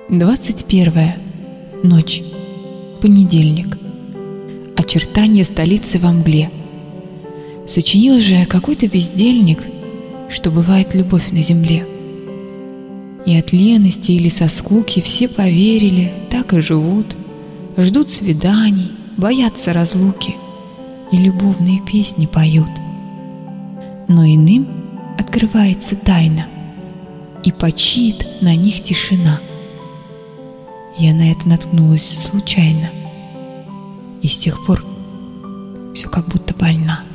21. Ночь. Понедельник. Очертания столицы во мгле. Сочинил же какой-то бездельник, что бывает любовь на земле. И от лености или со скуки все поверили, так и живут, ждут свиданий, боятся разлуки и любовные песни поют. Но иным открывается тайна, и почиет на них тишина. Я на это наткнулась случайно, и с тех пор все как будто больна.